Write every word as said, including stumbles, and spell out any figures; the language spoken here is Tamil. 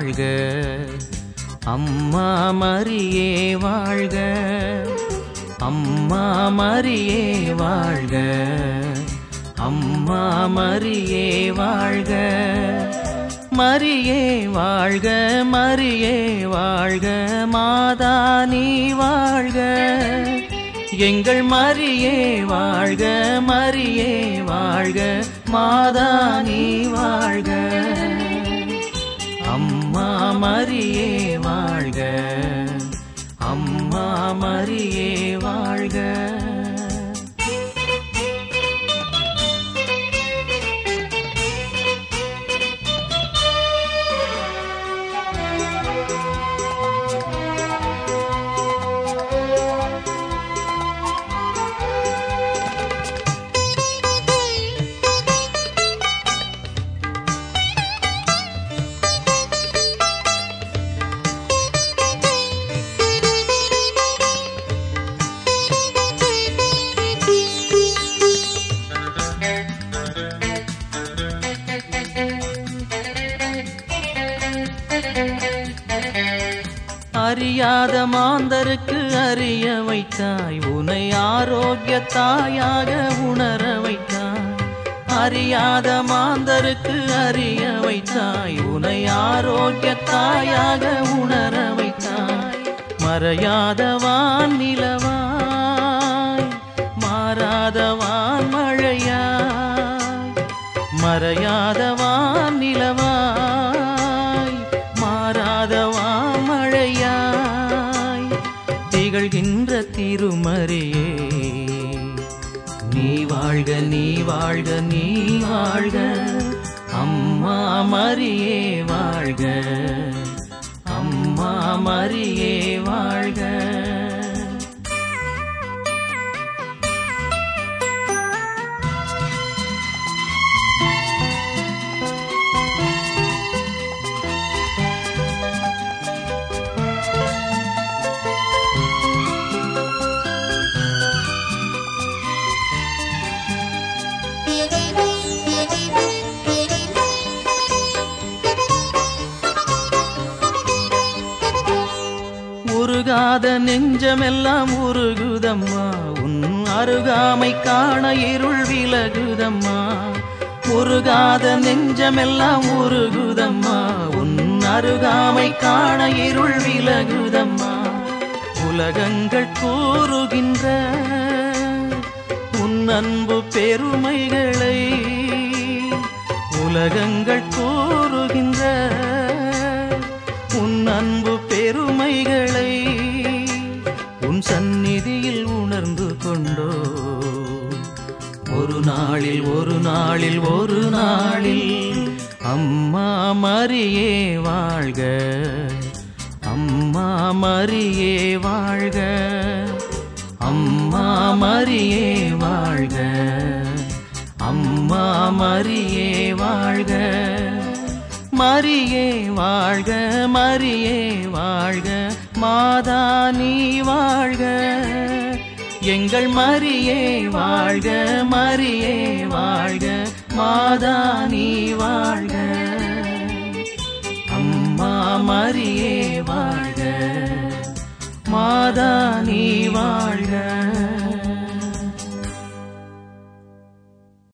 வாழ்க, அம்மா மரியே வாழ்க, அம்மா மரியே வாழ்க, அம்மா மரியே வாழ்க, மரியே வாழ்க, மரியே வாழ்க, மாதா நீ வாழ்க, எங்கள் மரியே வாழ்க, மரியே வாழ்க, மாதா நீ வாழ்க, அம்மா மரியே வாழ்க, அம்மா மரியே வாழ்க. அறியாத மாந்தருக்கு அறிய வைத்தாய், உனை ஆரோக்கிய தாயாக உணர வைத்தாய். அறியாத மாந்தருக்கு அறிய வைத்தாய், உனை ஆரோக்கிய தாயாக உணர வைத்தாய். மறையாதவான் நிலவாய், மாறாதவான் மழையாய், மறையாதவான் நிலவாய், மாறாதவான் மழையாய், திகழ்கின்ற திருமரியே நீ வாழ்க, நீ வாழ்க, நீ வாழ்க, அம்மா மரியே வாழ்க, அம்மா மரியே வாழ்க. உருகாத நெஞ்சமெல்லாம் உருகுதம்மா, உன் அருகாமை காண இருள் விலகுதம்மா. உருகாத நெஞ்சமெல்லாம் உருகுதம்மா, உன் அருகாமை காண இருள் விலகுதம்மா. உலகங்கள் கூறுகின்ற உன் அன்பு பெருமைகளை, உலகங்கள் கூறுகின்ற உன் அன்பு பெருமைகளை உன் சந்நிதியில் உணர்ந்து கொண்டோ. ஒரு நாளில் ஒரு நாளில் ஒரு நாளில் அம்மா மரியே வாழ்க, அம்மா மரியே வாழ்க, அம்மா மரியே வாழ்க, அம்மா மரியே வாழ்க, மரியே வாழ்க, மரியே வாழ்க, மாதா நீ வாழ்க, எங்கள் மரியே வாழ்க, மரியே வாழ்க, மாதா நீ வாழ்க, அம்மா மரியே வாழ்க, மாதா நீ வாழ்க.